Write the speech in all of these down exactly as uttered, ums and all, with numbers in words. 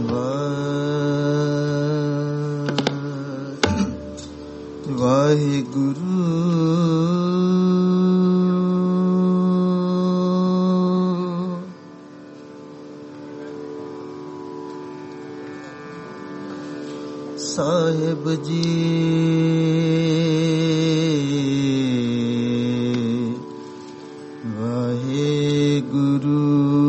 ਵਾਹਿਗੁਰੂ ਸਾਹਿਬ ਜੀ ਵਾਹਿਗੁਰੂ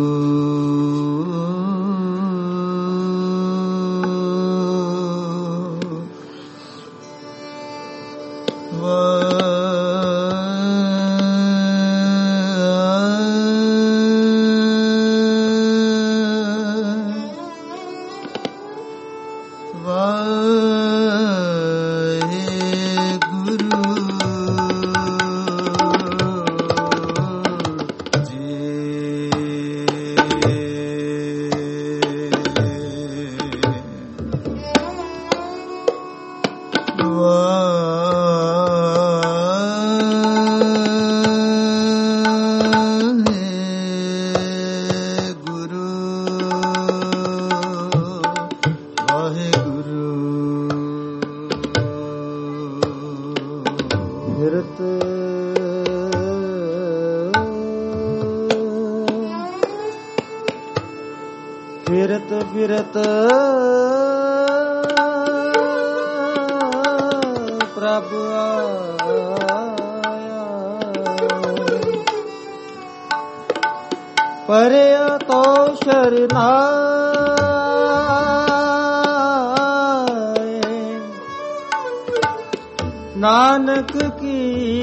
ਫਿਰਤ ਫਿਰਤ ਪ੍ਰਭ ਆਇਆ ਪਰਿਆ ਤੋ ਸ਼ਰਨਾਏ ਨਾਨਕ ਕੀ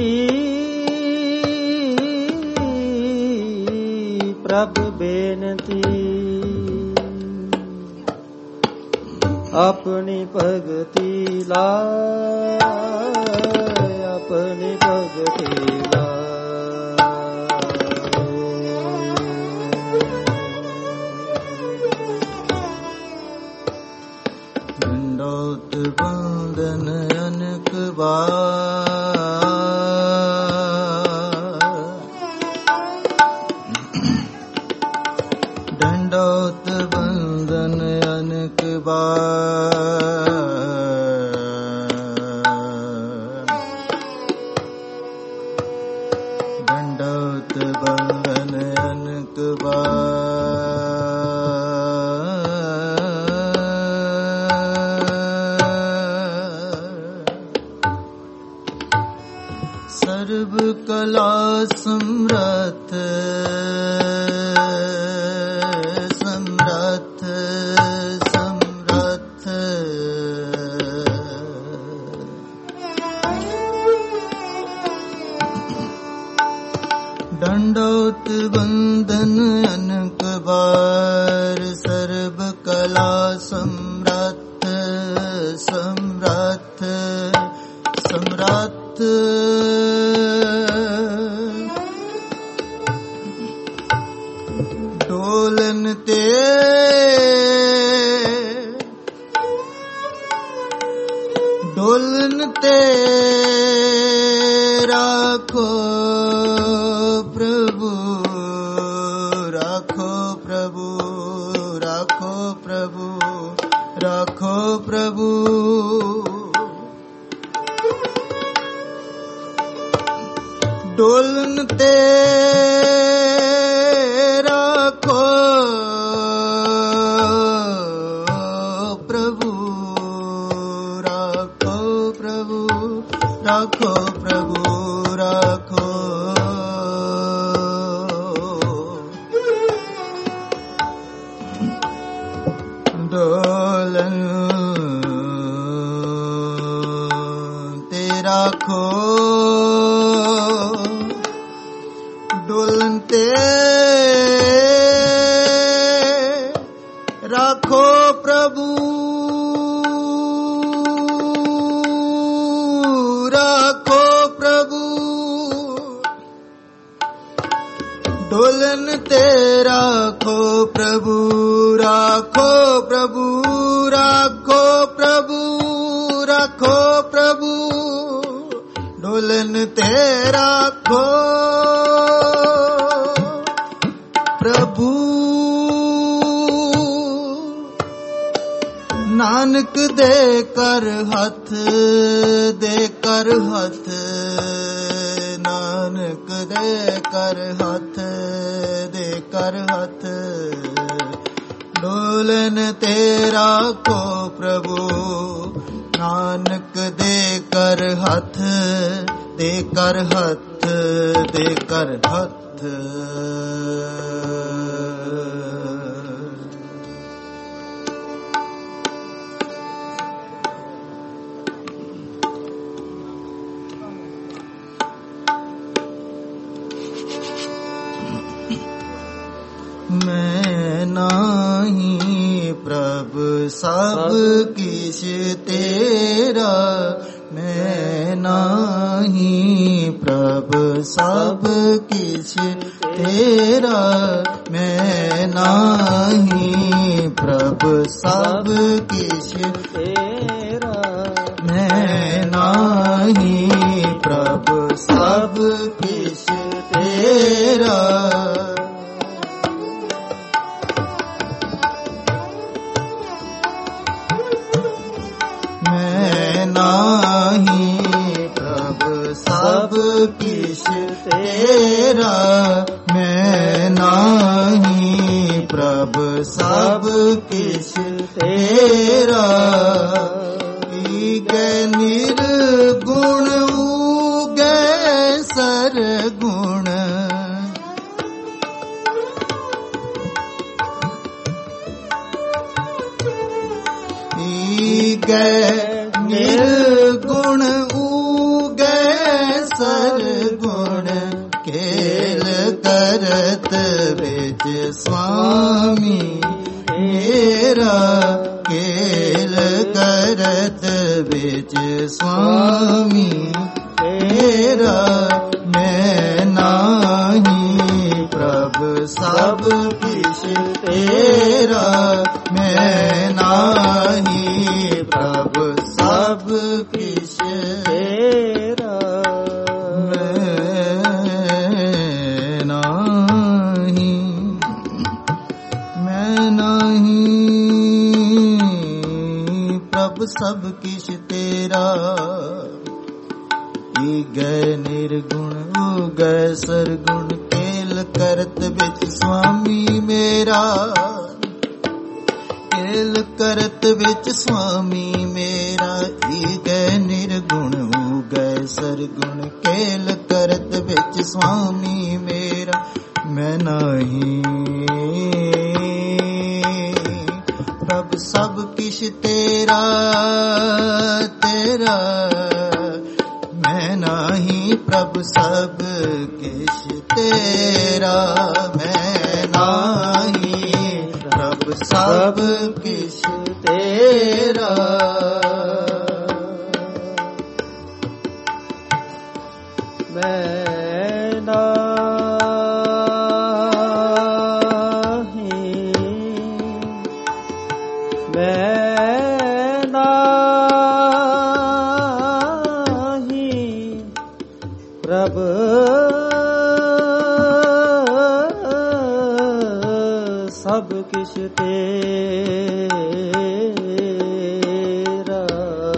ਪ੍ਰਭ ਬੇਨਤੀ अपनी भगति लाए अपनी भगति लाए दंडोत बंदन अनेक बार दंडोत बंदन अनेक बार दंडोत बंदन अनेक बार सर्व कला समर्थ दंडोत बंदन अनेक बार सर्व कला समर्थ समर्थ समर्थ डोलन ते डोलन ते राखो प्रभु राखो प्रभु राखो प्रभु राखो प्रभु डोलन ते राखो प्रभु राखो प्रभु राखो प्रभु राखो डोलन ते राखो डोलन ते राखो प्रभु राखो प्रभु डोलन ते राखो प्रभु राखो प्रभु राखो प्रभु राखो प्रभु डोलन ते राखो प्रभु ਨਾਨਕ ਦੇ ਕਰ ਹੱਥ, ਦੇ ਕਰ ਹੱਥ, ਨਾਨਕ ਦੇ ਕਰ ਹੱਥ, ਦੇ ਕਰ ਹੱਥ। ਡੋਲਨ ਤੇ ਰਾਖੋ ਪ੍ਰਭੂ, ਨਾਨਕ ਦੇ ਕਰ ਹੱਥ, ਦੇ ਕਰ ਹੱਥ, ਦੇ ਕਰ ਹੱਥ। मैं नाही प्रभ सब किछ तेरा, मैं नाही प्रभ सब किछ तेरा, मैं नाही प्रभ सब किछ तेरा, मैं नाही प्रभ सब किछ तेरा। नाही प्रभ सब किछ तेरा, मैं नाही प्रभ सब किछ तेरा। ईगै निर्गुण उगै सरगुण, ईगै निर्गुण उगै सरगुण, खेल करत बिच स्वामी मेरा, खेल करत बिच स्वामी मेरा। मैं नाही प्रभ सब किछ तेरा, मैं नाही प्रभ सब किछ तेरा, मैं नाही, मैं नाही प्रभ सब किछ तेरा। ईगै निर्गुण उगै सरगुण, खेल करत बिच स्वामी मेरा, खेल करत बिच स्वामी मेरा। ईगै निर्गुण उगै सरगुण, खेल करत बिच स्वामी मेरा। मैं नाही प्रभ सब किछ तेरा, तेरा, मैं नाही प्रभ सब किछ तेरा, मैं नाही प्रभ सब किछ तेरा। मैं नाही, मैं नाही प्रभ सब किछ तेरा,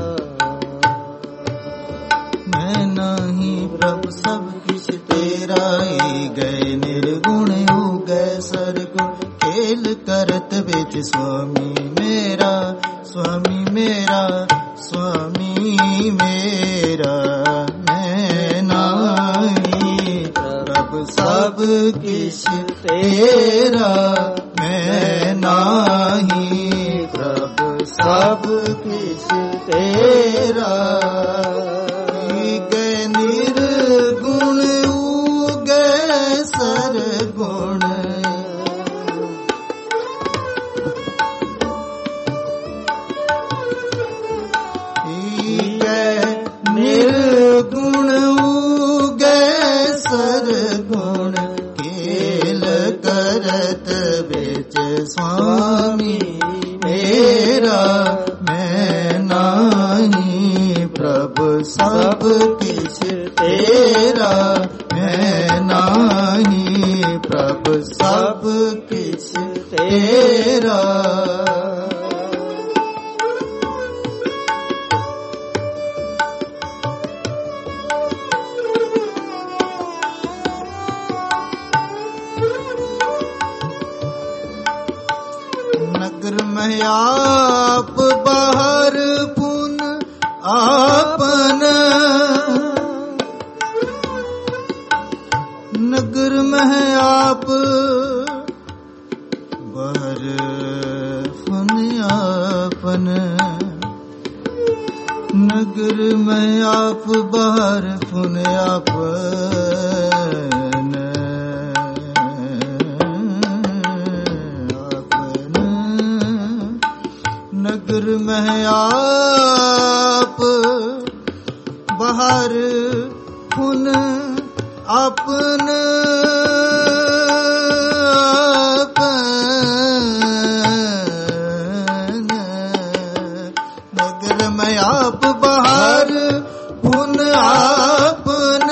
मैं नाही प्रभ सब किछ तेरा। ईगै निर्गुण उगै सरगुण, खेल करत बिच स्वामी मेरा, स्वामी मेरा, स्वामी मेरा। मैं नाही प्रभ सब किछ तेरा, मैं नाही प्रभ सब किछ तेरा। ईगै निर्गुण उगै सरगुण, ईगै निर्गुण उगै सरगुण, खेल करत बिच स्वामी मेरा। मैं नाही प्रभ सब किछ तेरा, मैं नाही प्रभ सब किछ तेरा। नगर में आप बाहर पुन आपन, नगर में आप बाहर पुन आपन, नगर में आप बाहर पुन आपन, नगर में आप बाहर पुन आपन, नगर में आप बाहर पुन आपन,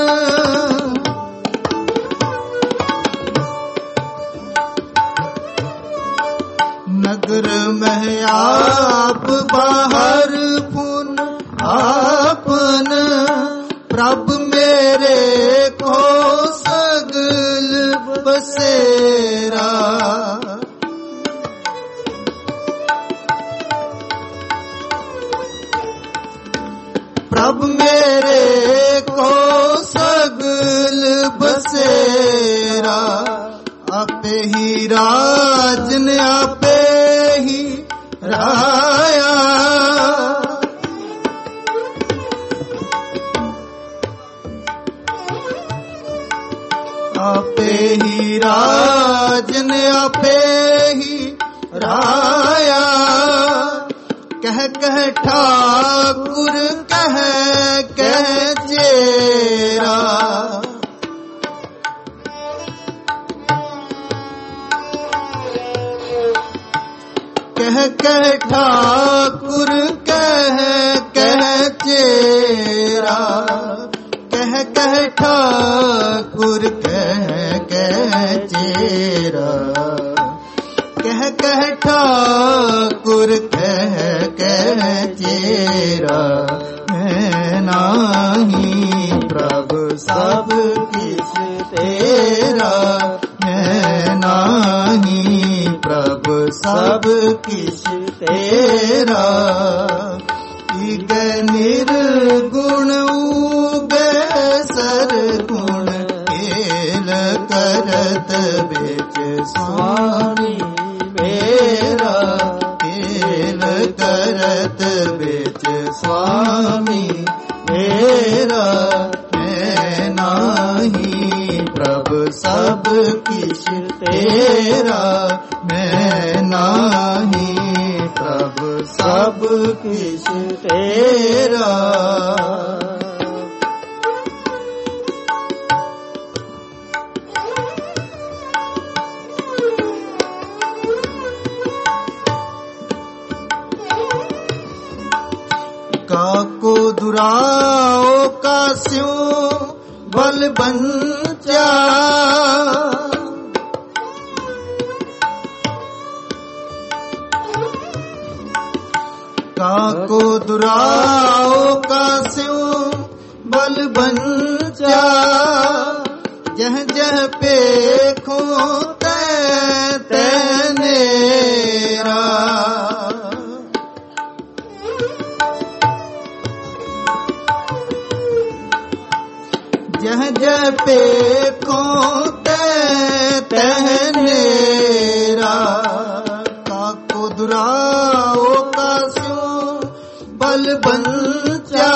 नगर में आप बाहर पुन आपन, प्रभ मेरे को सगल बसेरा, प्रभ मेरे को सगल बसेरा, आपे ही राजन आपे ही राया, आपे ही राजन आपे ही राया, कह कह ठाकुर कह कह चेरा, कह कह ठाकुर कह कह चेरा, कह कह ठाकुर कह कह चेरा, कह कह ठाकुर कह कह चेरा, है नाही प्रभु सब किछ तेरा, है नाही प्रभु सब किछ तेरा, इग निर्गुण उगे सरगुण, खेल करत बेच स्वामी मेरा, खेल करत बेच स्वामी मेरा, है नाही प्रभु सब किछ तेरा, मैं नाही प्रभु सब किछ तेरा। काको दुराओ का स्यों बल बंचा, काको दुराओ का स्यों बल बंचा, जह जह पेखो तै तै नेरा, जह जह पेखो तै तै नेरा, काको दुराओ का स्यों बल बंचा,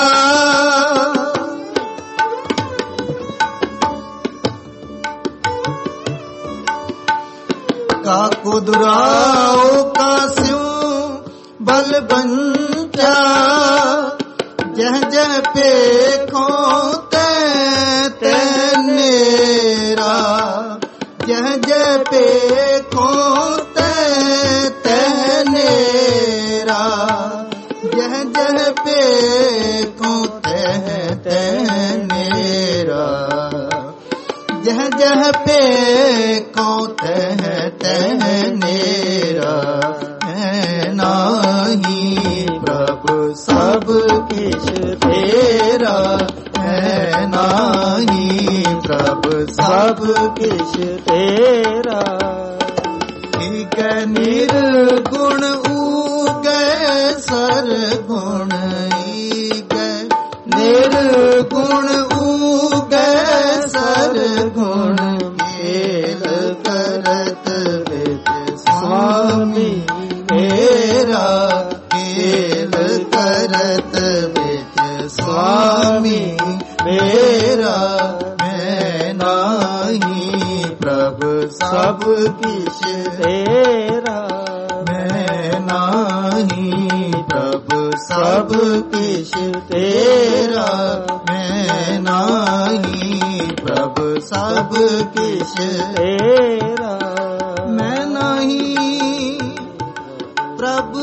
काको दुराओ का स्यों बल बंचा, जह जह पेखो तै तै नेरा, जह जह पेखो तै तै नेरा, जह जह पेखो तै तै नेरा, जह जह पेखो तै तै नेरा, है नाही प्रभु सब किछ तेरा, है नाही प्रभु सब किछ तेरा, ठीक ਨਿਰਗੁਣ ਊਗੈ ਸਰਗੁਣ ਈਗੈ, ਨਿਰਗੁਣ ਊਗੈ ਸਰਗੁਣ ਕੇਲ ਕਰਤ ਵਿੱਚ ਸੁਆਮੀ ਮੇਰਾ, ਕੇਲ ਕਰਤ ਵਿੱਚ ਸੁਆਮੀ ਮੇਰਾ। ਮੈਂ ਨਾਹੀ ਪ੍ਰਭ ਸਭ ਕਿਛ ਤੇਰਾ, ਮੈਂ ਨਾਹੀ ਪ੍ਰਭ ਸਭ ਕਿਛ ਤੇਰਾ, ਮੈਂ ਨਾਹੀ ਪ੍ਰਭ ਸਭ ਕਿਛ ਤੇਰਾ, ਮੈਂ ਨਾਹੀ ਪ੍ਰਭ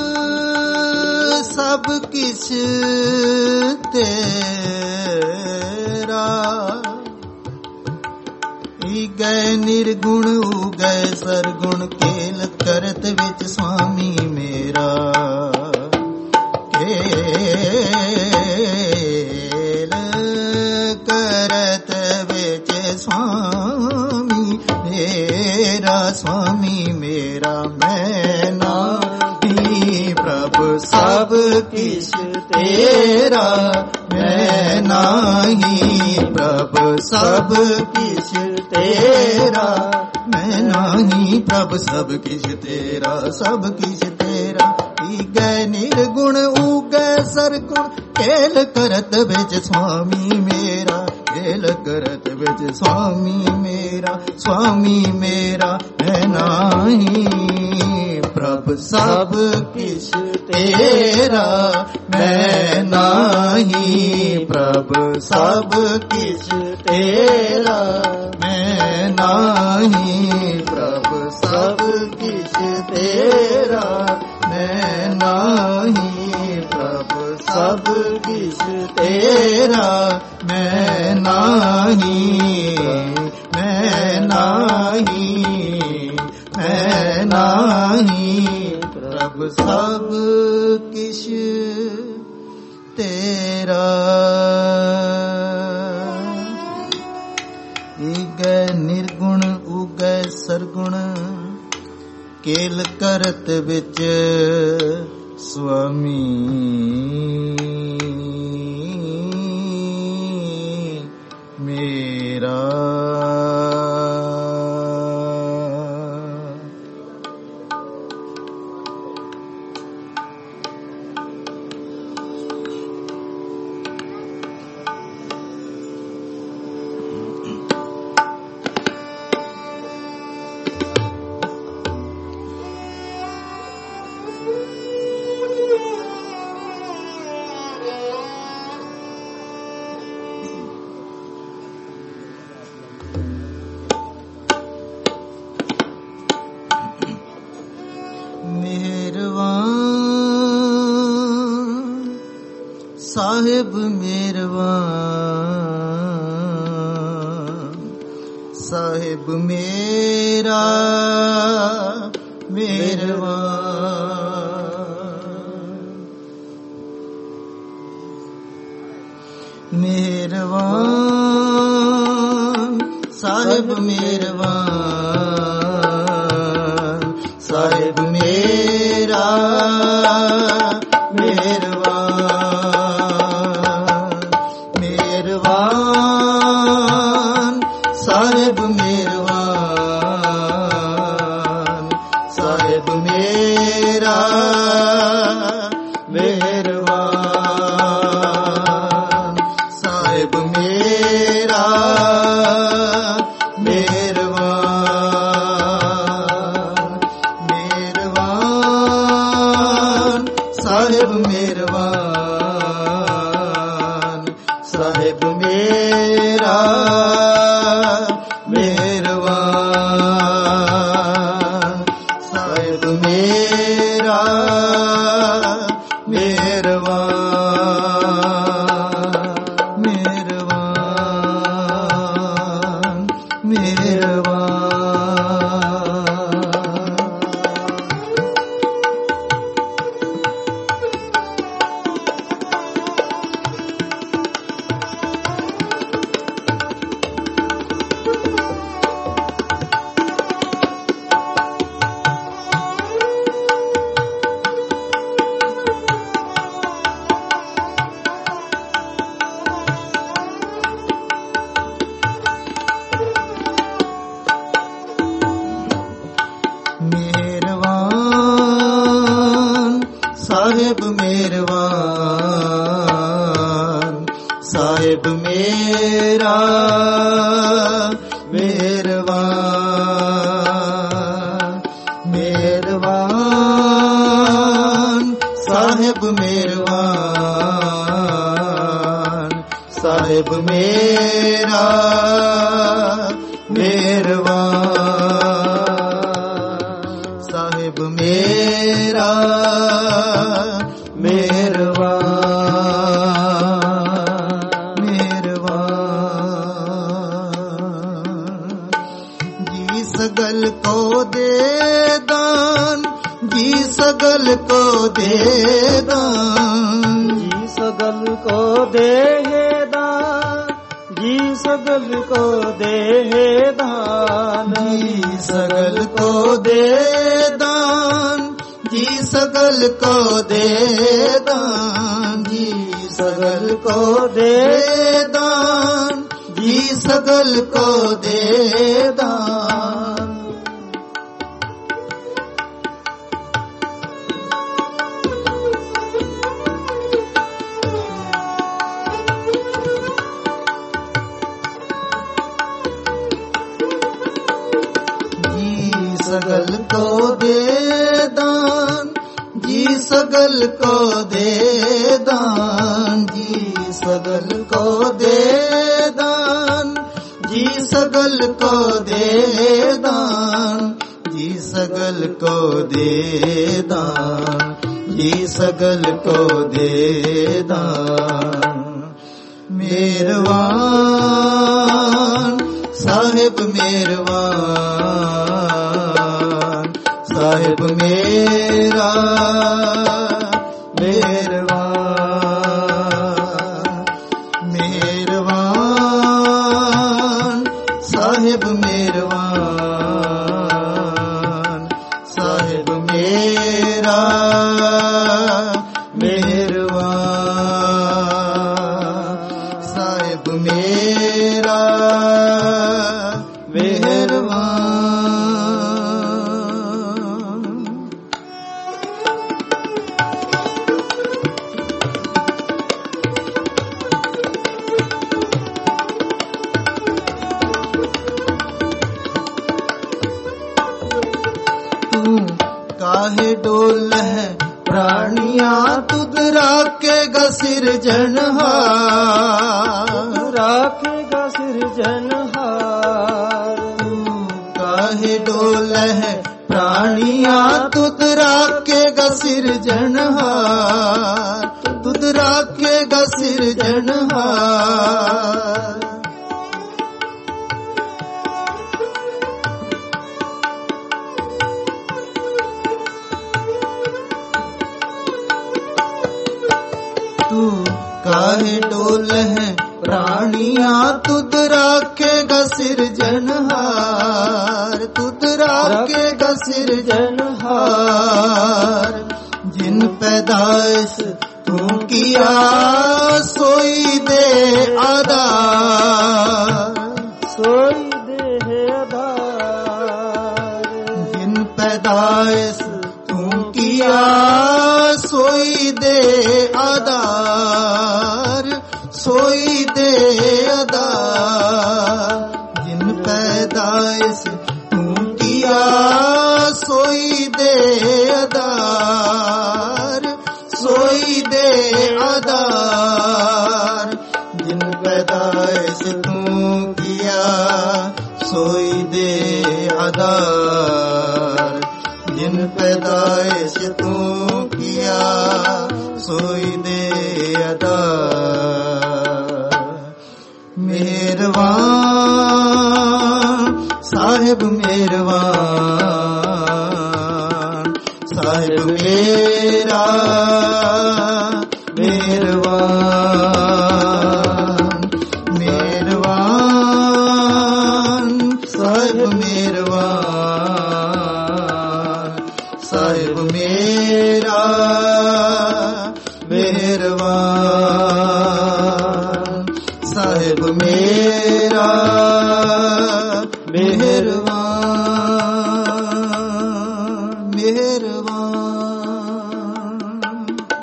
ਸਭ ਕਿਛ ਤੇਰਾ। ਈਗੈ ਨਿਰਗੁਣ ਊਗੈ ਸਰਗੁਣ ਕੇਲ ਕਰਤ ਵਿੱਚ ਸੁਆਮੀ ਮੇਰਾ, ਕੇਲ ਕਰਤ ਵਿੱਚ ਸੁਆਮੀ ਮੇਰਾ, ਸੁਆਮੀ ਮੇਰਾ। ਮੈਂ ਨਾਹੀ ਪ੍ਰਭ ਸਭ ਕਿਛ ਤੇਰਾ, ਮੈਂ ਨਾਹੀ ਪ੍ਰਭ ਸਭ ਕਿਛ ਤੇਰਾ, ਮੈਂ ਨਾਹੀ ਪ੍ਰਭ ਸਭ ਕਿਛ ਤੇਰਾ, ਸਭ ਕਿਛ ਤੇਰਾ। ਈਗੈ ਨਿਰਗੁਣ ਊਗੈ ਸਰਗੁਣ ਕੇਲ ਕਰਤ ਵਿੱਚ ਸੁਆਮੀ ਮੇਰਾ, ਕੇਲ ਕਰਤ ਵਿੱਚ ਸੁਆਮੀ ਮੇਰਾ, ਸੁਆਮੀ ਮੇਰਾ। ਮੈਂ ਨਾਹੀ ਪ੍ਰਭ ਸਭ ਕਿਛ ਤੇਰਾ, ਮੈਂ ਨਾਹੀ ਪ੍ਰਭ ਸਭ ਕਿਛ ਤੇਰਾ, ਮੈਂ ਨਾਹੀ ਪ੍ਰਭ ਸਭ ਕਿਛ ਤੇਰਾ, ਮੈਂ ਨਾਹੀ ਪ੍ਰਭ ਸਭ ਕਿਛ ਤੇਰਾ, ਮੈਂ ਨਾਹੀ, ਮੈਂ ਨਾਹੀ, ਮੈਂ ਨਾਹੀ ਪ੍ਰਭ ਸਭ ਕਿਛ ਤੇਰਾ। ਈਗੈ ਨਿਰਗੁਣ ਊਗੈ ਸਰਗੁਣ ਕੇਲ ਕਰਤ ਵਿੱਚ ਸੁਆਮੀ ਮੇਰਾ। ਸਾਹਿਬ ਮਿਹਰਬਾਨ, ਸਾਹਿਬ ਮੇਰਾ ਮਿਹਰਬਾਨ, ਮਿਹਰਬਾਨ ਸਾਹਿਬ ਮਿਹਰਬਾਨ, ਸਾਹਿਬ ਮੇਰਾ ਮਿਹਰਬਾਨ, ਸਾਹਿਬ ਮਿਹਰਬਾਨ, ਸਾਹਿਬ ਮੇਰਾ ਮਿਹਰਬਾਨ, ਸਾਹਿਬ ਮੇਰਾ ਮਿਹਰਬਾਨ, ਮਿਹਰਬਾਨ ਸਾਹਿਬ ਮਿਹਰਬਾਨ, ਸਾਹਿਬ ਮੇਰਾ ਮਿਹਰਬਾਨ, ਸਾਹਿਬ ਮੇਰਾ ਮਿਹਰਬਾਨ, ਮਿਹਰਬਾਨ, ਮਿਹਰਬਾਨ। ਸਾਹਿਬ ਮਿਹਰਬਾਨ ਸਾਹਿਬ ਮੇਰਾ ਮਿਹਰਬਾਨ ਮਿਹਰਬਾਨ ਸਾਹਿਬ ਮਿਹਰਬਾਨ ਸਾਹਿਬ ਮੇਰਾ ਮਿਹਰਬਾਨ ਸਾਹਿਬ ਮੇਰਾ ਮਿਹਰਬਾਨ ਮਿਹਰਬਾਨ ਜੀ ਸਗਲ ਕੋ ਦੇ ਦਾਨ ਜੀ ਸਗਲ ਕੋ ਦੇ ਦਾਨ ਜੀ ਸਗਲ ਕੋ ਦੇ ਦਾਨ ਜੀ ਸਗਲ ਕੋ ਦੇ ਦਾਨ ਜੀ ਸਗਲ ਕੋ ਦੇ ਦਾਨ ਜੀ ਸਗਲ ਕੋ ਦੇ ਦਾਨ ਜੀ ਸਗਲ ਕੋ ਦੇ ਦਾਨ ਜੀ ਸਗਲ ਕੋ ਦੇ ਦਾਨ सगल को दे दान जी सगल को दे दान जी सगल को दे दान जी सगल को दे दान जी सगल को दे दान जी सगल को दे दान मेहरबान साहिब मेहरबान साहिब मेरा मेहरबान मेहरबान साहिब मेहरबान साहिब मेरा मेहरबान साहिब मेरा काहे डोल है प्राणियां तुद राखेगा सिरजनहार राखेगा सिरजनहार काहे डोल है प्राणियां तुद राखेगा सिरजनहार तुद राखेगा सिरजनहार तू काहे डोल है प्राणियां तुद राखेगा सिरजनहार तुद राखेगा सिरजनहार जिन पैदाइश तू किया सोई दे आधार सोई दे आधार जिन पैदाइश तू किया सोई दे आधार सोई दे आधार जिन पैदाइश तू किया सोई दे आधार सोई दे आधार जिन पैदाइश तू किया सोई दे आधार जिन पैदाइश तू किया सोई दे आधार मेहरबान साहिब मेहरबान साहिब मेरा मेहरबान मेहरबान साहिब मेहरबान साहिब मेरा मेहरबान साहिब मेरा मेहरबान मेहरबान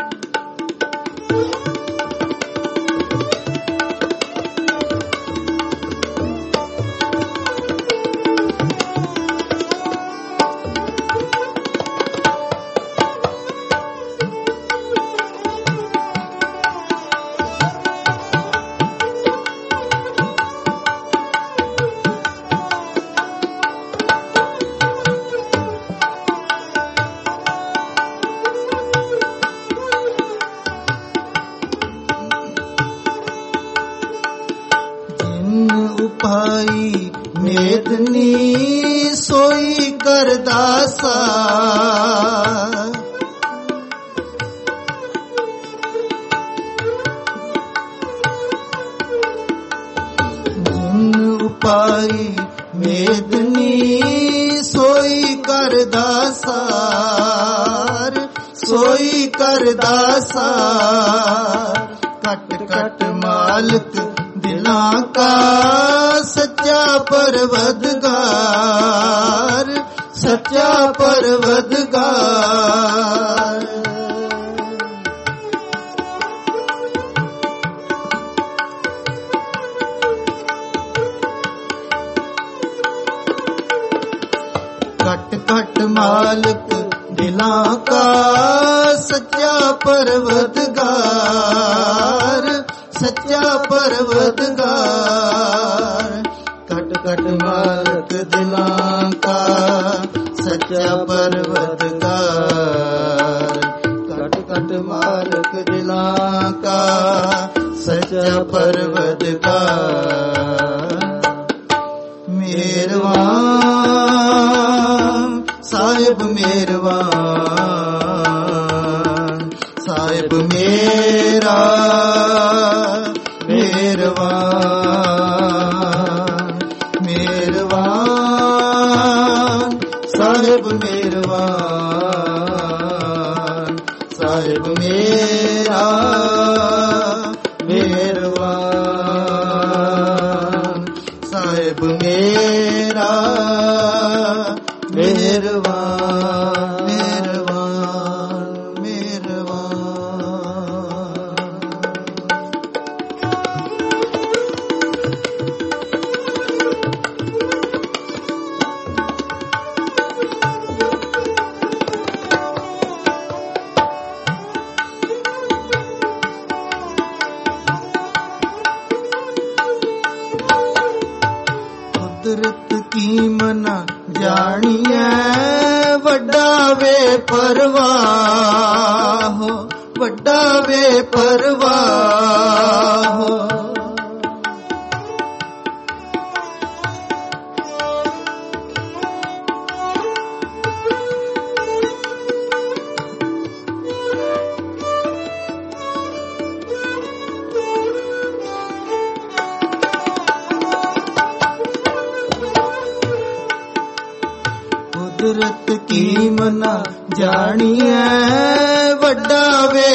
ਮੇਦਨੀ ਸੋਈ ਕਰਦਾਸਾ। ਜਿਨ ਉਪਾਈ ਮੇਦਨੀ ਸੋਈ ਕਰਦਾਸਾਰ, ਸੋਈ ਕਰਦਾਸਾਰ। ਕਟ ਕਟ ਮਾਲਕ ਦਿਲਾਂ ਕਾ ਸੱਚਾ ਪਰਵਦਗਾਰ, ਸੱਚਾ ਪਰਵਦਗਾਰ। ਕਟ ਕਟ ਮਾਲਕ ਦਿਲਾਂ ਕਾ ਸੱਚਾ ਪਰਵਦਗਾਰ, ਸੱਚਾ ਪਰਵਦਗਾਰ। ਕਟ ਕਟ ਮਾਲਕ ਦਿਲਾਂ ਕਾ ਸੱਚਾ ਪਰਵਦਗਾਰ। ਕਟ ਕਟ ਮਾਲਕ ਦਿਲਾਂ ਕਾ ਸੱਚਾ ਪਰਵਦਗਾਰ। ਮੇਰਵਾਨ ਸਾਹਿਬ ਮੇਰਵਾਨ, ਸਾਹਿਬ ਮੇਰਾ ਮੇਰਵਾਨ, ਮੇਰਵਾਨ ਸਾਹਿਬ ਮੇਰਵਾਨ, ਸਾਹਿਬ ਮੇਰਾ ਮੇਰਵਾਨ, ਸਾਹਿਬ ਮੇਰਾ ਮੇਰਵਾਨ, ਮੇਰਵਾਨ, ਮੇਰਵਾਨ। ਕੁਦਰਤ ਕੀ ਮਨਾ ਜਾਣੀਐ, ਵੱਡਾ ਵੇ ਪਰਵਾਹ, ਵੱਡਾ ਵੇ ਪਰਵਾਹ। ਕੁਦਰਤ ਕੀ ਮਨਾ ਜਾਣੀਐ, ਵੱਡਾ ਵੇ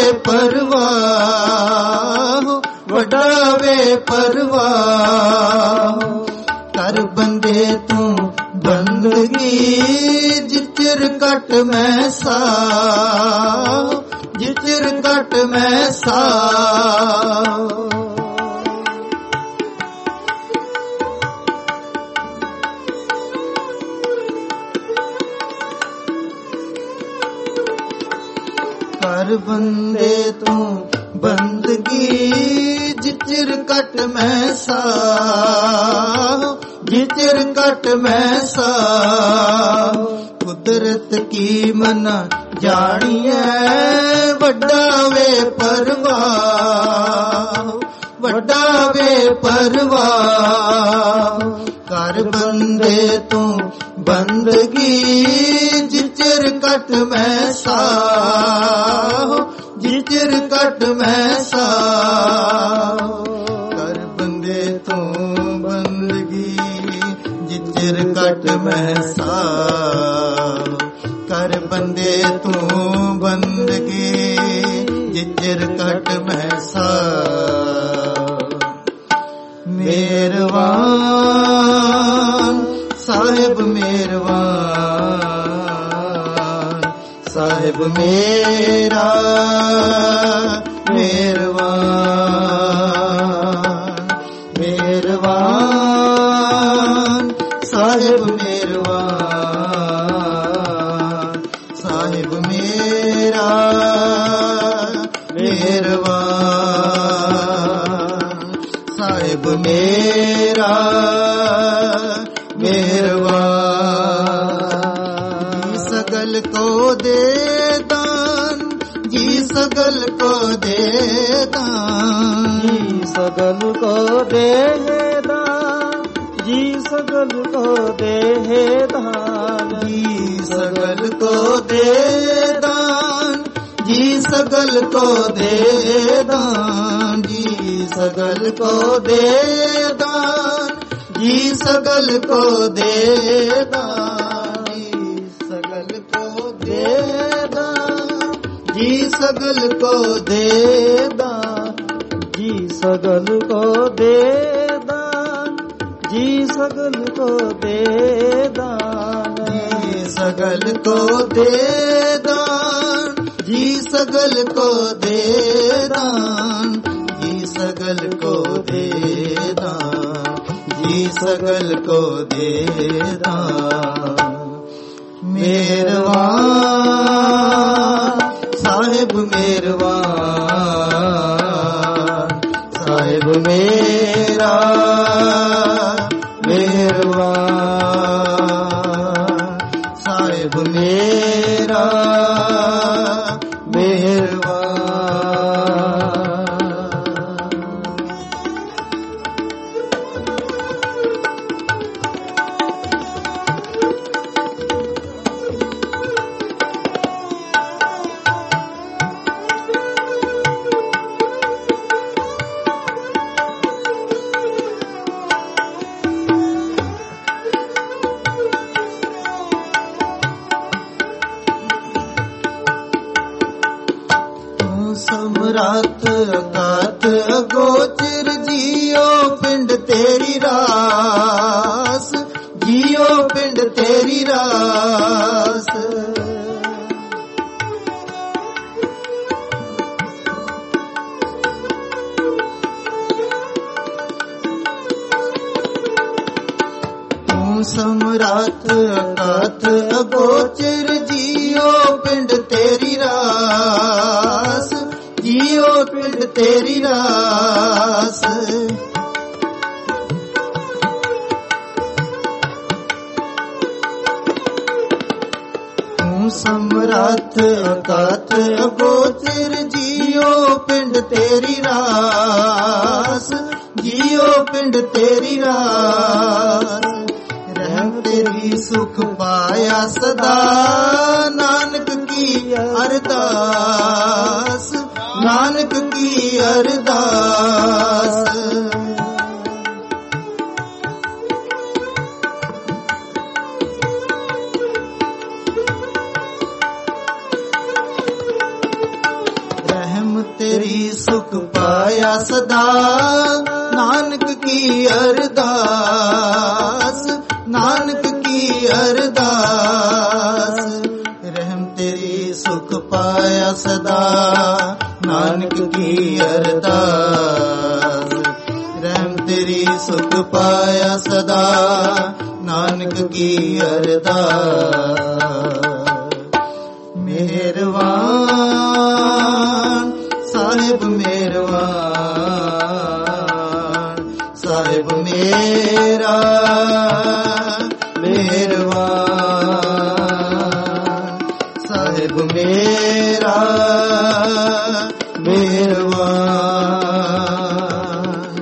ਪਰਵਾਹ, ਵੱਡਾ ਵੇ ਪਰਵਾਹ। ਕਰ ਬੰਦੇ ਤੂੰ ਬੰਦਗੀ, ਜਿਚਰ ਕਟ ਮੈਂ ਸਾਹ, ਜਿਚਰ ਕਟ ਮੈਂ ਸਾਹ। ਕਰ ਬੰਦੇ ਤੂੰ ਬੰਦਗੀ, ਜਿਚਰ ਕਟ ਮੈਂ ਸਾਹ, ਜਿਚਰ ਕਟ ਮੈਂ ਸਾਹ। ਕੁਦਰਤ ਕੀ ਮਨਾ ਜਾਣੀਐ, ਵੱਡਾ ਵੇ ਪਰਵਾਹ, ਵੱਡਾ ਵੇ ਪਰਵਾਹ। ਕਰ ਬੰਦੇ ਤੂੰ ਬੰਦਗੀ, ਜਿਚਰ ਕਟ ਮੈਂ ਸਾਹ, ਜਿਚਰ ਕਟ ਮੈਂ ਸਾਹ। ਕਰ ਬੰਦੇ ਤੂੰ ਬੰਦਗੀ, ਜਿਚਰ ਕਟ ਮੈਂ ਸਾਹ। ਕਰ ਬੰਦੇ ਤੂੰ ਬੰਦਗੀ, ਜਿਚਰ ਕਟ ਮੈਂ ਸਾਹ। ਮੇਰਵਾਨ ਸਾਹਿਬ ਮੇਰਵਾਨ, ਸਾਹਿਬ ਮੇਰਾ ਮੇਰਵਾਨ, ਮੇਰਵਾਨ ਸਾਹਿਬ ਮੇਰਵਾਨ, ਸਾਹਿਬ ਮੇਰਾ ਮੇਰਵਾਨ, ਸਾਹਿਬ ਮੇਰਾ ਮੇਰਵਾਨ। ਸਗਲ ਕੋ ਦੇ ਦਾਨ, ਜੀ ਸਗਲ ਕੋ ਦੇ ਦਾਨ, ਜੀ ਸਗਲ ਕੋ ਦੇ ਦਾਨ, ਜੀ ਸਗਲ ਕੋ ਦੇਹੇ ਦਾਨ। ਜੀ ਸਗਲ ਕੋ ਦੇ ਦਾਨ, ਜੀ ਸਗਲ ਕੋ ਦੇ ਦਾਨ, ਜੀ ਸਗਲ ਕੋ ਦੇ ਦਾਨ, ਜੀ ਸਗਲ ਕੋ ਦੇ ਦਾਨ, ਜੀ ਸਗਲ ਕੋ ਦੇ ਦਾਨ, ਜੀ ਸਗਲ ਕੋ ਦੇ ਦਾਨ, ਜੀ ਸਗਲ ਕੋ ਦੇ ਦਾਨ, ਜੀ ਸਗਲ ਕੋ ਦੇ ਦਾਨ, ਜੀ ਸਗਲ ਕੋ ਦੇ ਦਾਨ, ਜੀ ਸਗਲ ਕੋ ਦੇ ਦਾਨ, ਜੀ ਸਗਲ ਕੋ ਦੇ ਦਾਨ। ਮਿਹਰਬਾਨ ਸਾਹਿਬ ਮਿਹਰਬਾਨ, ਸਾਹਿਬ ਮੇਰਾ ਮਿਹਰਬਾਨ, ਸਾਹਿਬ ਮੇਰਾ ਮਿਹਰਬਾਨ। ਸਮਰੱਥ ਅਕਾਥ ਅਗੋਚਰ ਜੀਓ ਪਿੰਡ ਤੇਰੀ ਰਾਸ, ਜੀਓ ਪਿੰਡ ਤੇਰੀ ਰਾਸ। ਤੂੰ ਸਮਰੱਥ ਅਕਾਥ ਅਗੋਚਰ ਜੀਓ ਪਿੰਡ ਤੇਰੀ ਰਾਸ, ਜੀਓ ਪਿੰਡ ਤੇਰੀ ਰਾਸ। ਤੂੰ ਸਮਰੱਥ ਅਕਾਥ ਅਗੋਚਰ ਜੀਓ ਪਿੰਡ ਤੇਰੀ ਰਾਸ, ਜੀਓ ਪਿੰਡ ਤੇਰੀ ਰਾਸ। ਰਹਿਮ ਤੇਰੀ ਸੁਖ ਪਾਇਆ ਸਦਾ, ਨਾਨਕ ਕੀ ਅਰਦਾਸ, ਨਾਨਕ ਕੀ ਅਰਦਾਸ। ਰਹਿਮ ਤੇਰੀ ਸੁਖ ਪਾਇਆ ਸਦਾ, ਨਾਨਕ ਕੀ ਅਰਦਾਸ, ਨਾਨਕ ਕੀ ਅਰਦਾਸ। ਰਹਿਮ ਤੇਰੀ ਸੁਖ ਪਾਇਆ ਸਦਾ, ਨਾਨਕ ਕੀ ਅਰਦਾਸ। ਰਹਿਮ ਤੇਰੀ ਸੁਖ ਪਾਇਆ ਸਦਾ, ਨਾਨਕ ਕੀ ਅਰਦਾਸ। ਮਿਹਰਬਾਨ ਸਾਹਿਬ ਮਿਹਰਬਾਨ, ਸਾਹਿਬ ਮੇਰਾ ਮਿਹਰਬਾਨ, ਸਾਹਿਬ ਮੇਰਾ ਮਿਹਰਬਾਨ।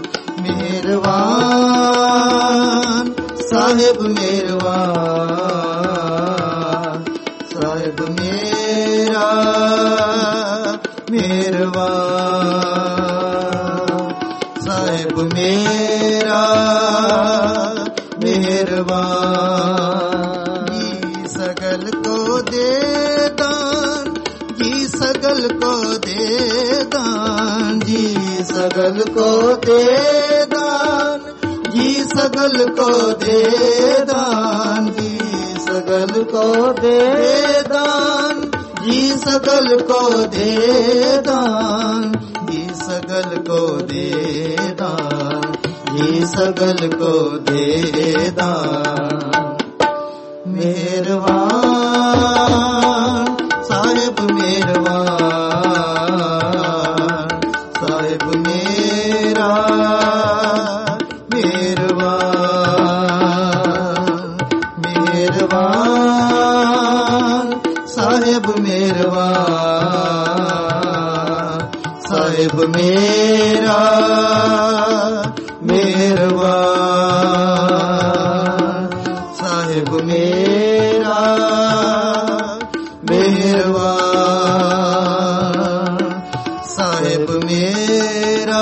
ਮਿਹਰਬਾਨ ਸਾਹਿਬ ਮਿਹਰਬਾਨ, ਸਾਹਿਬ ਮੇਰਾ ਮਿਹਰਬਾਨ, ਸਾਹਿਬ ਮੇਰਾ ਮਿਹਰਬਾਨ। ਜੀ ਸਗਲ ਕੋ ਦੇ ਦਾਨ, ਜੀ ਸਗਲ ਕੋ ਦੇ ਦਾਨ, ਜੀ ਸਗਲ ਕੋ ਦੇ ਦਾਨ, ਜੀ ਸਗਲ ਕੋ ਦੇ ਦਾਨ, ਜੀ ਸਗਲ ਕੋ ਦੇ ਦਾਨ, ਜੀ ਸਗਲ ਕੋ ਦੇ ਦਾਨ, ਜੀ ਸਗਲ ਕੋ ਦੇ ਦਾਨ, ਜੀ ਸਗਲ ਕੋ ਦੇ ਦਾਨ। ਮਿਹਰਬਾਨ ਸਾਹਿਬ ਮਿਹਰਬਾਨ, ਸਾਹਿਬ ਮੇਰਾ ਮਿਹਰਬਾਨ। ਮਿਹਰਬਾਨ ਸਾਹਿਬ ਮਿਹਰਬਾਨ, ਸਾਹਿਬ ਮੇਰਾ ਮਿਹਰਬਾਨ ਸਾਹਿਬ ਮੇਰਾ ਮਿਹਰਬਾਨ ਸਾਹਿਬ ਮੇਰਾ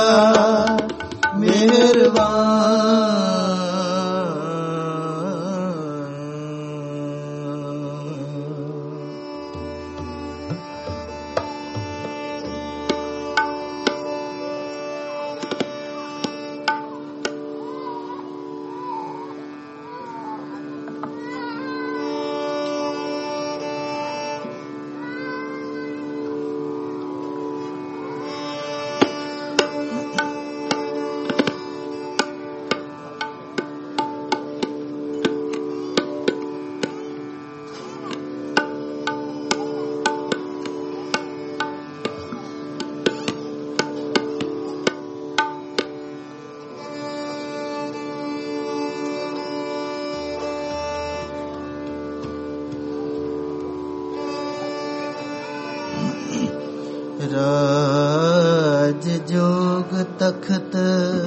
ਰਾਜ ਜੋਗ ਤਖਤ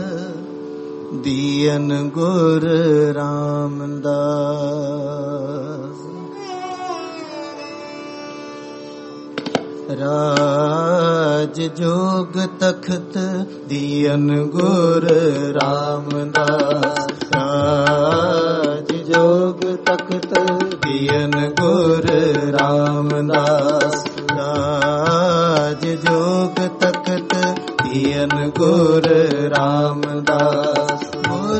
ਦੀਨ ਗੁਰ ਰਾਮਦਾਸ ਰਾਜ ਜੋਗ ਤਖਤ ਦੀਨ ਗੁਰ ਰਾਮਦਾਸ ਰਾਜ ਜੋਗ ਤਖਤ ਦੀਨ ਗੁਰ ਰਾਮਦਾਸ ਰਾਜ ਜੋਗ ਤਖਤ ਦੀਨ ਗੁਰ ਰਾਮਦਾਸ ਗੁਰ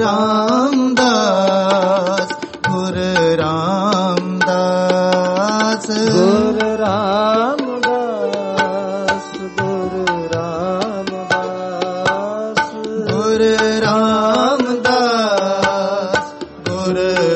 ਰਾਮਦਾਸ ਗੁਰ ਰਾਮਦਾਸ ਗੁਰ ਰਾਮਦਾਸ ਗੁਰ ਰਾਮਦਾਸ ਗੁਰ ਰਾਮਦਾਸ ਗੁਰ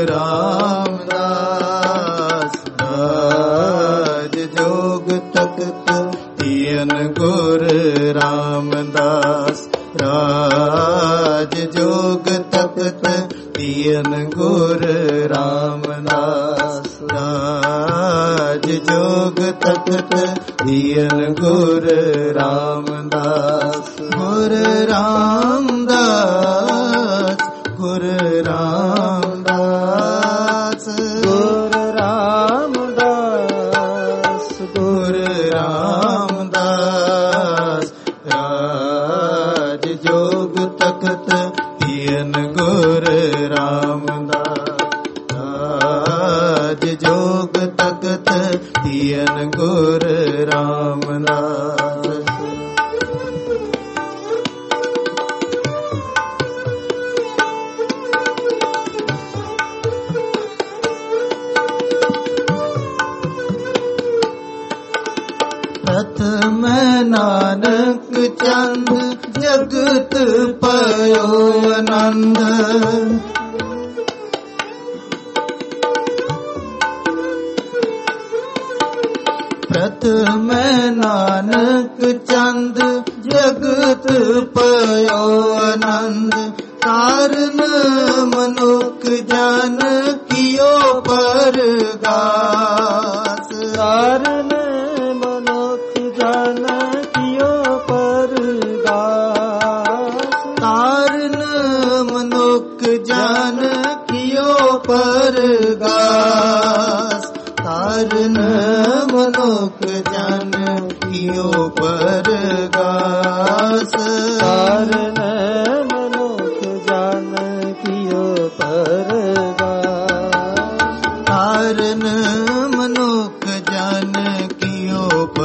ਰਾਮਦਾਸ ਰਾਜ ਜੋਗ ਤਖਤ ਦੀਨ ਗੁਰ ਰਾਮਦਾਸ ਰਾਜ ਜੋਗ ਤਖਤ ਦੀਨ ਗੁਰ ਰਾਮਦਾਸ ਰਾਜ ਜੋਗ ਤਖਤ ਦੀਨ ਗੁਰ ਰਾਮਦਾਸ ਗੁਰ ਰਾਮਦਾਸ ਗੁਰ ਰਾਮਦਾਸ ਗੁਰ ਰਾਮਦਾਸ ਗੁਰ ਰਾਮਦਾਸ ਰਾਜ ਜੋਗ ਤਖਤ ਦੀਨ ਗੁਰ ਰਾਮਦਾਸ ਰਾਜ ਜੋਗ ਤਖਤ ਦੀਨ ਗੁਰ ਰਾਮਦਾਸ ਪ੍ਰਥਮ ਨਾਨਕ ਚੰਦ ਜਗਤ ਪਇਓ ਆਨੰਦ ਪ੍ਰਥਮ ਨਾਨਕ ਚੰਦ ਜਗਤ ਪਇਓ ਆਨੰਦ ਕਾਰਨ ਮਨੁੱਖ ਜਨ ਕੀਓ ਪਰਗਾਸ ਕਾਰਨ ਮਨੁੱਖ ਜਨ ਕੀਓ ਪਰਗਾਸ ਕਾਰਨ ਮਨੁੱਖ ਜਨ ਕੀਓ ਪਰਗਾਸ ਕਾਰਨ ਮਨੁੱਖ ਜਨ ਕੀਓ ਪਰਗਾਸ ਕਾਰਨ ਮਨੁੱਖ ਜਨ ਕੀਓ ਪਰਗਾਸ ਕਾਰਨ ਮਨੁੱਖ ਜਨ ਕੀਓ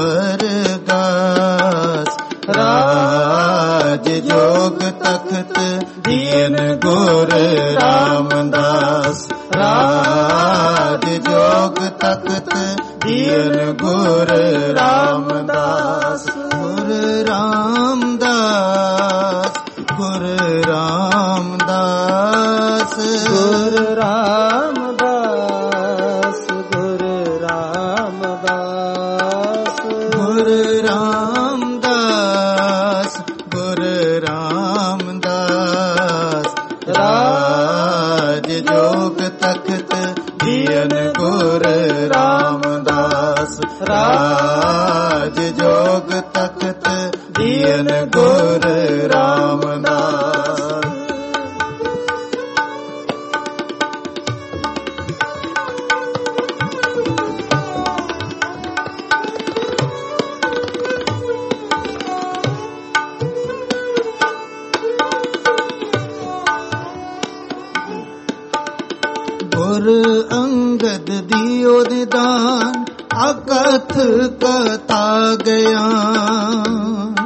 ਪਰਗਾਸ ਰਾਜ ਜੋਗ ਤਖਤ ਦੀਨ ਗੁਰ ਰਾਮਦਾਸ ਰਾਜ ਜੋਗ ਤਖਤ ਦੀਨ ਗੁਰ ਰਾਮਦਾਸ ਗੁਰ ਰਾਮਦਾਸ ਗੁਰ ਰਾਮਦਾਸ ਗੁਰ ਰਾਮਦਾਸ ਗੁਰ ਰਾਮਦਾਸ ਗੁਰ ਰਾਮਦਾਸ ਗੁਰ ਰਾਮਦਾਸ ਰਾਜ ਜੋਗ ਤਖਤ ਦੀਨ ਗੁਰ ਰਾਮਦਾਸ ਰਾਜ ਜੋਗ ਤਖਤ ਦੀਨ ਗੁਰ ਰਾਮਦਾਸ ਅਕਥ ਕਥਾ ਗਿਆਨ।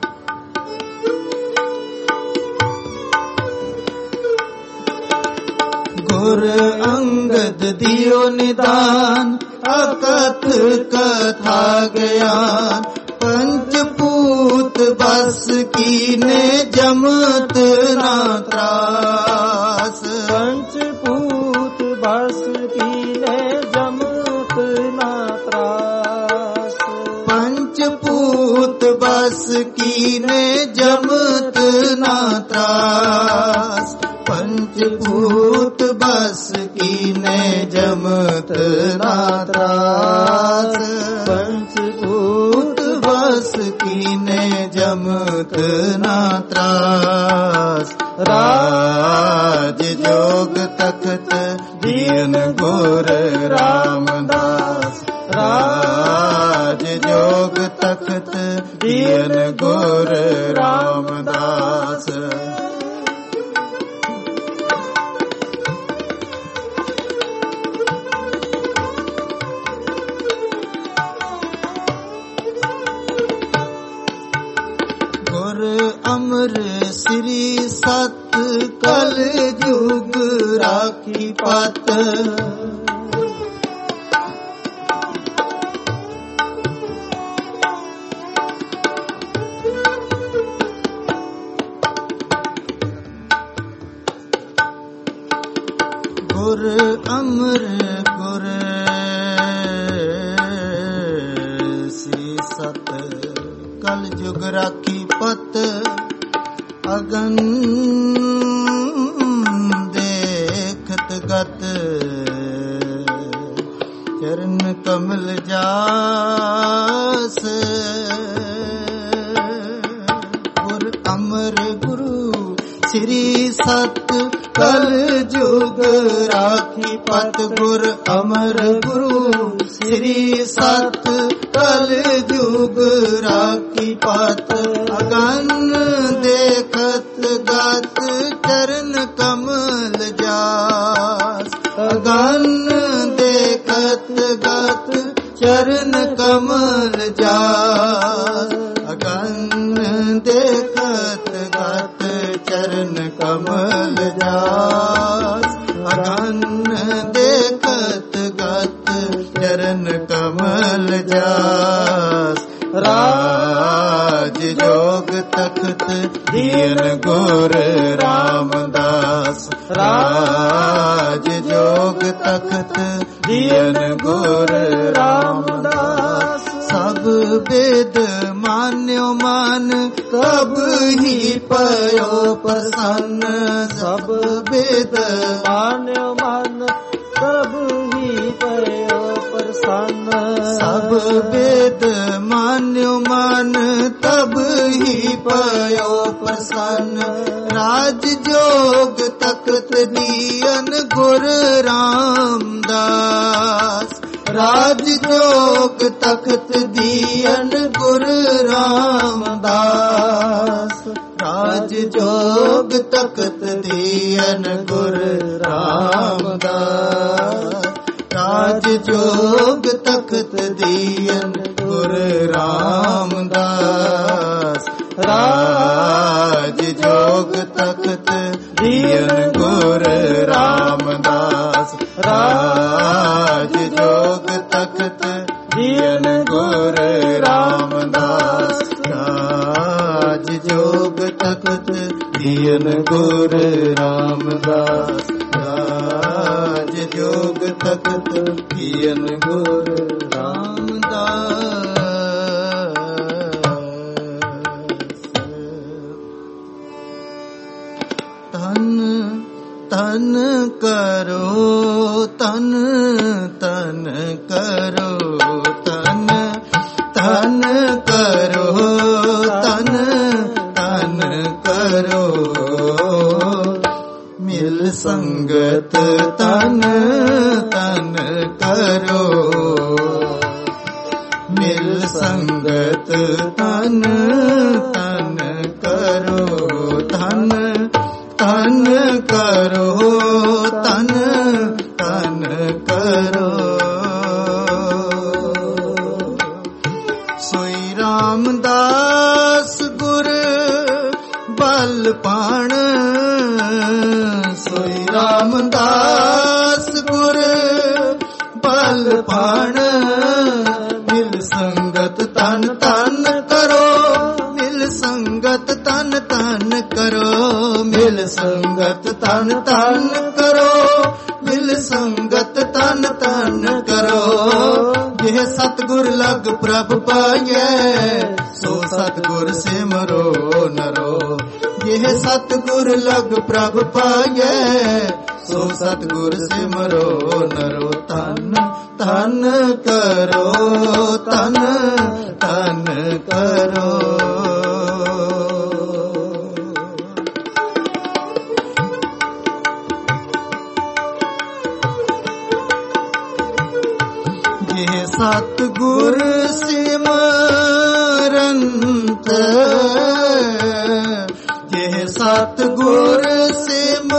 ਗੁਰ ਅੰਗਦ ਦਿਓ ਨਿਦਾਨ, ਅਕਥ ਕਥਾ ਗਿਆਨ। ਪੰਚ ਭੂਤ ਬਸ ਕੀਨੇ, ਜਮਤ ਨਾ ਤਰਾਸ। ਪੰਚ ਭੂਤ ਬਸ ਕੀਨੇ, ਜਮਤ ਨਾ ਤਰਾਸ। ਪੰਚ ਭੂਤ ਬਸ ਕੀਨੇ, ਜਮਤ ਨਾ ਤਰਾਸ। ਪੰਚ ਭੂਤ ਬਸ ਕੀਨੇ, ਜਮਤ ਨਾ ਤਰਾਸ। ਪੰਚ ਭੂਤ ਬਸ ਕੀਨੇ, ਜਮਤ ਨਾ ਤਰਾਸ। ਰਾਜ ਜੋਗ ਤਖਤ ਦੀਨ ਗੁਰ ਰਾਮਦਾਸ। ਰਾਜ ਜੋਗ ਤਖਤ ਦੀਨ ਗੁਰ ਰਾਮਦਾਸ। ਅਮਰ ਸ੍ਰੀ ਸਤ ਕਲ ਜੁਗ ਰਾਖੀ ਪਤ। ਗੁਰ ਅਮਰ ਗੁਰ ਸ੍ਰੀ ਸਤ ਕਲ ਜੁਗ ਰਾਖੀ ਪਤ। ਅਗਨ ਦੇਖਤ ਗਤ, ਚਰਨ ਕਮਲ ਜਾਸ। ਗੁਰ ਅਮਰ ਗੁਰੂ ਸ੍ਰੀ ਸਤ ਕਲ ਜੁਗ ਰਾਖੀ ਪਤ। ਗੁਰ ਅਮਰ ਗੁਰੂ ਸ੍ਰੀ ਸਤ ਕਲ ਜੁਗ ਰਾਖੀ ਪਤ। ਅਗਨ ਦੇਖਤ ਗਤ, ਚਰਨ ਕਮਲ ਜਾਸ। ਅਗਨ ਦੇਖਤ ਗਤ, ਚਰਨ ਕਮਲ ਜਾਸ। ਅਗਨ ਦੇਖਤ ਗਤ, ਚਰਨ ਕਮਲ ਜਾਸ। ਅਗਨ ਦੇਖਤ ਗਤ, ਚਰਨ ਕਮਲ ਜਾਸ। ਰਾਜ ਜੋਗ ਤਖਤ ਦੀਨ ਗੁਰ ਰਾਮਦਾਸ। ਰਾਜ ਜੋਗ ਤਖਤ ਦੀਨ ਗੁਰ ਰਾਮਦਾਸ। ਸਭ ਵੇਦ ਮਾਨਿਓ ਮਨ, ਕਬ ਹੀ ਪਇਓ ਪ੍ਰਸੰਨ। ਸਭ ਵੇਦ ਮਾਨਿਓ ਮਨ, ਕਬ ਹੀ ਪਇਓ ਪ੍ਰਸੰਨ। ਸਭ ਵੇਦ ਮਾਨਿਓ ਮਨ, ਤਬ ਹੀ ਪਇਓ ਪ੍ਰਸੰਨ। ਰਾਜ ਜੋਗ ਤਖਤ ਦੀਨ ਗੁਰ ਰਾਮਦਾਸ। ਰਾਜ ਜੋਗ ਤਖਤ ਦੀਨ ਗੁਰ ਰਾਮਦਾਸ। ਰਾਜ ਜੋਗ ਤਖਤ ਦੀਨ ਗੁਰ ਰਾਮਦਾਸ। ਰਾਜ ਜੋਗ ਤਖਤ ਦੀਨ ਗੁਰ ਰਾਮਦਾਸ। ਰਾਜ ਜੋਗ ਤਖਤ ਦੀਨ ਗੁਰ ਰਾਮਦਾਸ। ਰਾਜ ਜੋਗ ਤਖਤ ਦੀਨ ਗੁਰ ਰਾਮਦਾਸ। ਰਾਜ ਜੋਗ ਤਖਤ ਦੀਨ ਗੁਰ ਰਾਮਦਾਸ। ਰਾਜ ਜੋਗ ਤਖਤ ਦੀਨ ਗੁਰ ਰਾਮਦਾਸ। ਤਨ ਤਨ ਕਰੋ, ਤਨ ਤਨ ਕਰੋ, ਤਨ ਤਨ ਕਰੋ, ਤਨ ਤਨ ਕਰੋ। ਮਿਲ ਸੰਗਤ ਤਨ ਤਨ ਕਰੋ। ਮਿਲ ਸੰਗਤ ਤਨ ਤਨ ਕਰੋ। ਤਨ ਤਨ ਕਰੋ, ਤਨ ਤਨ ਕਰੋ। ਰਾਮਦਾਸ ਗੁਰ ਬਲ ਪਾਣ, ਸੋਈ ਰਾਮਦਾਸ ਗੁਰ ਬਲ ਪਾਣ। ਮਿਲ ਸੰਗਤ ਤਨ ਤਨ ਕਰੋ, ਮਿਲ ਸੰਗਤ ਤਨ ਤਨ ਕਰੋ, ਮਿਲ ਸੰਗਤ ਤਨ ਤਨ ਕਰੋ, ਮਿਲ ਸੰਗਤ ਤਨ ਤਨ ਕਰੋ। ਜਿਹ ਸਤਿਗੁਰ ਲਗ ਪ੍ਰਭ ਪਾਈਐ, ਸੋ ਸਤਿਗੁਰ ਸਿਮਰੋ ਨਰੋ। ਜਿਹ ਸਤਿਗੁਰ ਲਗ ਪ੍ਰਭ ਪਾਈਐ, ਸੋ ਸਤਿਗੁਰ ਸਿਮਰੋ ਨਰੋ। ਤਨ ਤਨ ਕਰੋ, ਤਨ ਤਨ ਕਰੋ। ਜਿਹ ਸਤਿਗੁਰ ਸਿਮਰੰਤ, ਜਿਹ ਸਤਿਗੁਰ ਸਿਮਰੰਤ,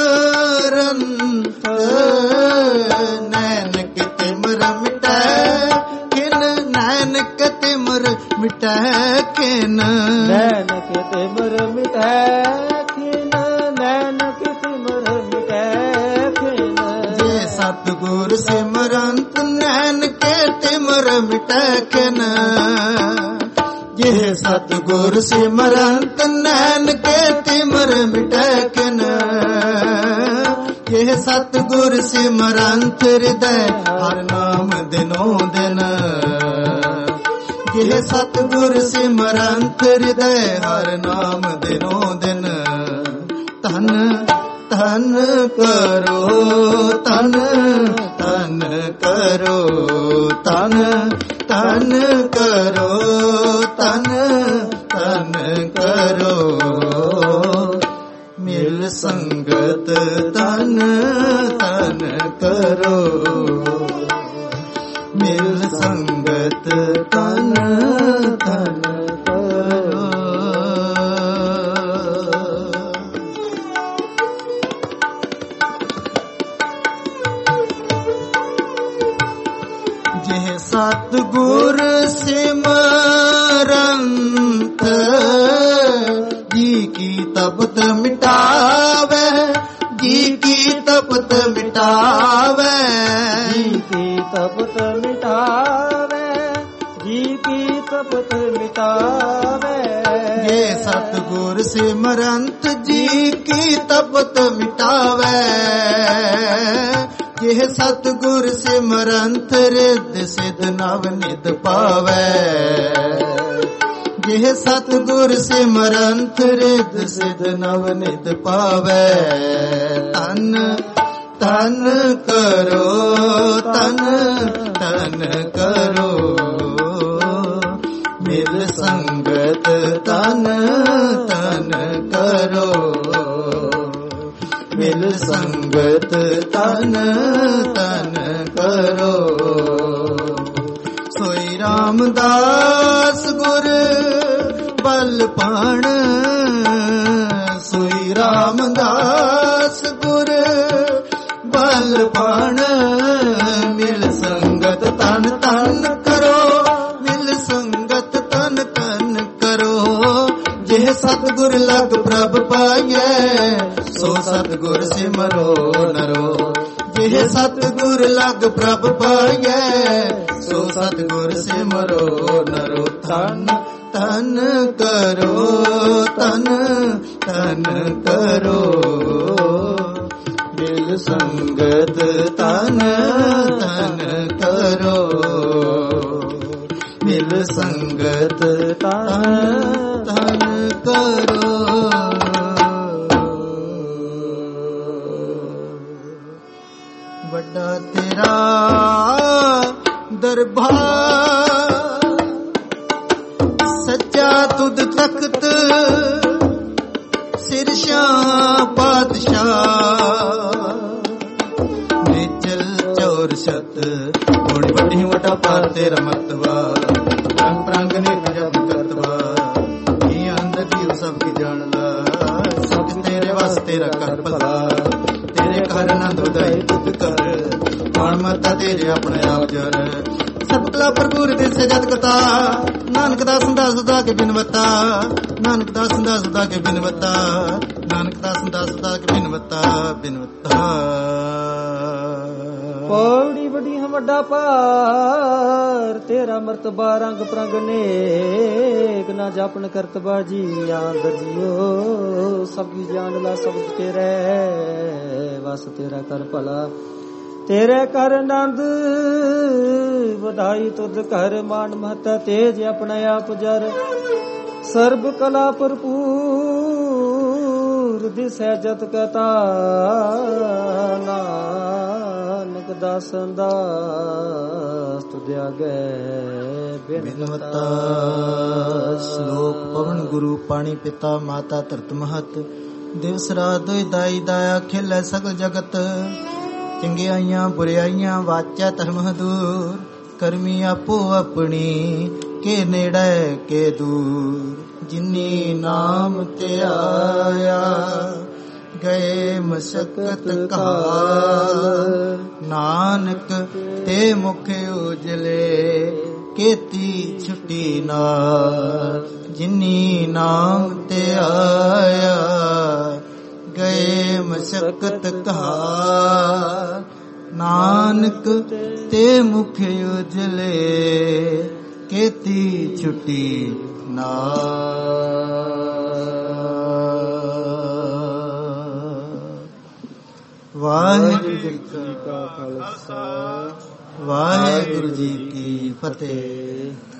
ਨਾਨਕ ਤਿਮਰ ਮਿਟੈ ਕਿਨ, ਨਾਨਕ ਤਿਮਰ ਮਿਟੈ ਕਿਨ, ਨਾਨਕ ਤਿਮਰ ਮਿਟੈ ਕਿਨ, ਨਾਨਕ ਤਿਮਰ ਮਿਟੈ ਕਿਨ। ਜੇ ਸਤਿਗੁਰ ਸਿਮਰੰਤ ਨਾਨਕ ਤਿਮਰ ਮਿਟੈ ਕਿਨ, ਜੇ ਸਤਿਗੁਰ ਸਿਮਰੰਤ ਨਾਨਕ ਤਿਮਰ ਮਿਟੈ ਕਿਨ। ਜੇ ਸਤਿਗੁਰ ਸਿਮਰੰਤ ਹਿਰਦੈ ਹਰਿ ਨਾਮ ਦਿਨੋ ਦਿਨ, ਜੇ ਸਤਿਗੁਰ ਸਿਮਰੰਤ ਹਿਰਦੈ ਹਰਿ ਨਾਮ ਦਿਨੋ ਦਿਨ। ਧਨ ਧਨ ਕਰੋ, ਧਨ ਧਨ ਕਰੋ, ਧਨ ਧਨ ਕਰੋ, ਧਨ ਧਨ ਕਰੋ। ਮਿਲ ਸੰਗਤ ਤਨ ਤਨ ਕਰੋ, ਮਿਲ ਸੰਗਤ ਤਨ ਤਨ ਕਰੋ। ਜਿਹ ਸਤਿਗੁਰ ਸਿਮਰੰਤ, ਜੀ ਕੀ ਤਪਤ ਮਿਟਾਵੇ, ਜੀ ਕੀ ਤਪਤ ਮਿਟਾਵੇ, ਜੀ ਕੀ ਤਪਤ ਮਿਟਾਵੇ, ਜੀ ਕੀ ਤਪਤ ਮਿਟਾਵੇ। ਜੇ ਸਤਿਗੁਰ ਸਿਮਰੰਤ ਜੀ ਕੀ ਤਪਤ ਮਿਟਾਵੇ, ਜੇ ਸਤਿਗੁਰ ਸਿਮਰੰਤ ਰਿੱਧ ਸਿਧ ਨਵ ਨਿਧ ਪਾਵੇ। ਜੇ ਸਤਿਗੁਰ ਸਿਮਰੰਤ ਰਿੱਧ ਸਿਧ ਨਵ ਨਿਧ ਪਾਵੇ। ਤਨ ਤਨ ਕਰੋ, ਤਨ ਤਨ ਕਰੋ, ਮਿਲ ਸੰਗਤ ਤਨ ਤਨ ਕਰੋ, ਮਿਲ ਸੰਗਤ ਤਨ ਤਨ ਕਰੋ। ਸੋਈ ਰਾਮਦਾਸ ਗੁਰ ਬਲ ਪਾਣ, ਸੋਈ ਰਾਮਦਾਸ ਗੁਰ ਬਲ ਪਾਣ। ਮਿਲ ਸੰਗਤ ਤਨ ਤਨ ਕਰੋ, ਮਿਲ ਸੰਗਤ ਤਨ ਤਨ ਕਰੋ। ਜਿਹ ਸਤਿਗੁਰ ਲਗ ਪ੍ਰਭ ਪਾਈਐ, ਸੋ ਸਤਿਗੁਰ ਸਿਮਰੋ ਨਰੋ। ਜਿਹ ਸਤਿਗੁਰ ਲਗ ਪ੍ਰਭ ਪਾਈਐ, ਸੋ ਸਤਿਗੁਰ ਸਿਮਰੋ ਨਰੋ। ਤਨ ਤਨ ਕਰੋ, ਤਨ ਤਨ ਕਰੋ, ਮਿਲ ਸੰਗਤ ਤਨ ਤਨ ਕਰੋ, ਮਿਲ ਸੰਗਤ ਤਨ ਤਨ ਕਰੋ। ਵੱਡਾ ਤੇਰਾ ਦਰਬਾਰ, ਸੱਚਾ ਤੁਧ ਤਖਤ, ਸਿਰਸ਼ਾਂ ਪਾਤਸ਼ਾਹ। ਨਿਚਲ ਚੋਰ ਛਤ, ਥੋੜੀ ਵੱਡੀ ਵਟਾ ਪਾਰ ਤੇਰਾ ਮਤਵਾ। ਰੰਗ ਪ੍ਰੰਗ ਨਿਤ ਜਪ ਕਰਤਵਾ, ਕੀ ਅੰਦਰ ਦੀ ਸਭ ਕੀ ਜਾਣਦਾ। ਸਭ ਤੇਰੇ ਵਾਸ ਤੇਰਾ ਕਰ ਭਲਾ, ਤੇਰੇ ਘਰ ਆਨੰਦ ਵਧਾਈ ਤੁਧ ਕਰ। ਮਨ ਮਤਾ ਤੇਰੇ ਆਪਣੇ ਆਪ ਜਰ, ਸਤਲਾ ਪ੍ਰਭੂ ਦੇ ਸੇ ਜਤ ਕਤਾ। ਨਾਨਕ ਨਾਨਕ ਦਾਸ ਦਾ ਸਦਾ ਕੇ ਬਿਨਵਤਾ, ਨਾਨਕ ਦਾਸ ਦਾ ਸਦਾ ਕੇ ਬਿਨਵਤਾ, ਨਾਨਕ ਦਾਸ ਦਾ ਸਦਾ ਕੇ ਬਿਨਵਤਾ ਬਿਨਵਤਾ। ਪੌੜੀ ਵੱਡੀ ਹੈ ਵੱਡਾ ਪਾਰ, ਤੇਰਾ ਮਰਤਬਾ ਰੰਗ ਪ੍ਰੰਗ ਨੇਕ, ਨਾ ਜਾਪਨ ਕਰਤਬਾ ਜੀ ਆਂਦ ਜਿਓ। ਸਭ ਕੀ ਜਾਣ ਲਾ ਸਬਦ ਤੇਰੇ, ਵਸ ਤੇਰਾ ਕਰ ਭਲਾ, ਤੇਰੇ ਕਰ ਆਨੰਦ ਵਧਾਈ ਤੁਧ ਘਰ। ਮਾਨ ਮਹਤਾ ਤੇਜ ਆਪਣਾ ਆਪ ਜਰ, ਸਰਬ ਕਲਾ ਭਰਪੂਰ ਦਿਸੈ ਜਤ ਕਤਾ। ਨਾਨਕ ਦਾਸਨ ਦਾਸ ਤੁਧ ਆਗੇ ਬਿਨਵਤਾ। ਸ਼ਲੋਕ ਪਵਨ ਗੁਰੂ ਪਾਣੀ ਪਿਤਾ ਮਾਤਾ ਧਰਤ ਮਹਤ, ਦਿਵਸ ਰਾਤ ਦੋਇ ਦਾਈ ਦਾਇਆ ਖੇਲੇ ਸਗਲ ਜਗਤ। ਚੰਗਿਆਈਆਂ ਬੁਰਿਆਈਆਂ ਵਾਚਾ ਧਰਮ ਦੂਰ, ਕਰਮੀ ਆਪੋ ਆਪਣੀ ਕੇ ਨੇੜੇ ਕੇ ਦੂਰ। ਜਿਨੀ ਨਾਮ ਤੇ ਆਇਆ ਗਏ ਮਸਕਤ ਕਾਲ, ਨਾਨਕ ਤੇ ਮੁਖ ਉਜਲੇ ਕੀਤੀ ਛੁੱਟੀ ਨਾਲ। ਜਿਨੀ ਨਾਮ ਤੇ ਆਇਆ ਗਏ ਮਸਕਤ ਕਾਲ, ਨਾਨਕ ਤੇ ਮੁਖ ਉਜਲੇ ਕੀਤੀ ਛੁੱਟੀ ਨਾਲ। ਵਾਹਿਗੁਰੂ ਜੀ ਕਾ ਖਾਲਸਾ, ਵਾਹਿਗੁਰੂ ਜੀ ਕੀ ਫਤਿਹ।